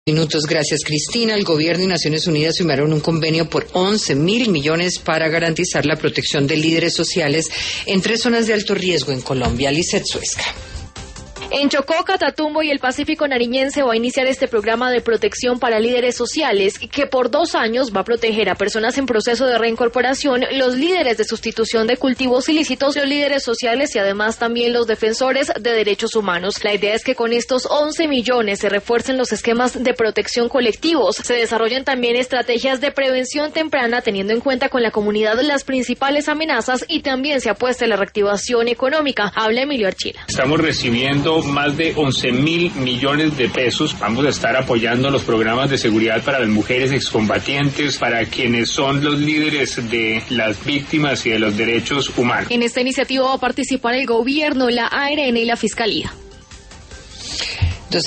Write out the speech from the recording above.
Minutos, gracias Cristina. El gobierno y Naciones Unidas firmaron un convenio por 11.000 millones para garantizar la protección de líderes sociales en 3 zonas de alto riesgo en Colombia. Lizeth Suezca. En Chocó, Catatumbo y el Pacífico Nariñense va a iniciar este programa de protección para líderes sociales que por 2 años va a proteger a personas en proceso de reincorporación, los líderes de sustitución de cultivos ilícitos, los líderes sociales y además también los defensores de derechos humanos. La idea es que con estos 11 millones se refuercen los esquemas de protección colectivos, se desarrollen también estrategias de prevención temprana teniendo en cuenta con la comunidad las principales amenazas y también se apueste a la reactivación económica. Habla Emilio Archila. Estamos recibiendo más de 11.000 millones de pesos. Vamos a estar apoyando los programas de seguridad para las mujeres excombatientes, para quienes son los líderes de las víctimas y de los derechos humanos. En esta iniciativa va a participar el gobierno, la ARN y la Fiscalía.